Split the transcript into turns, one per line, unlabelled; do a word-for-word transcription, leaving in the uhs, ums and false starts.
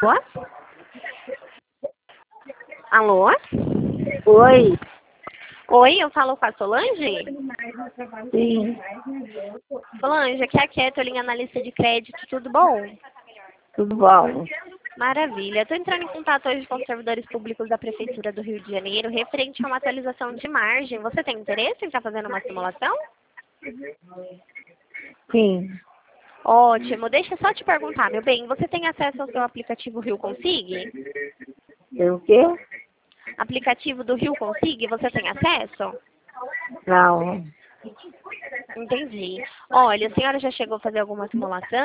Alô?
Oi.
Oi, eu falo com a Solange?
Sim,
Solange, aqui é a Kathleen, analista de crédito, tudo bom?
tudo bom.
Maravilha. Estou entrando em contato hoje com os servidores públicos da Prefeitura do Rio de Janeiro, referente a uma atualização de margem. Você tem interesse em estar fazendo uma simulação?
Sim,
Ótimo. Deixa eu só te perguntar, meu bem, você tem acesso ao seu aplicativo Rio Consig?
eu o quê?
Aplicativo do Rio Consig, você tem acesso?
Não.
Entendi. Olha, a senhora já chegou a fazer alguma simulação?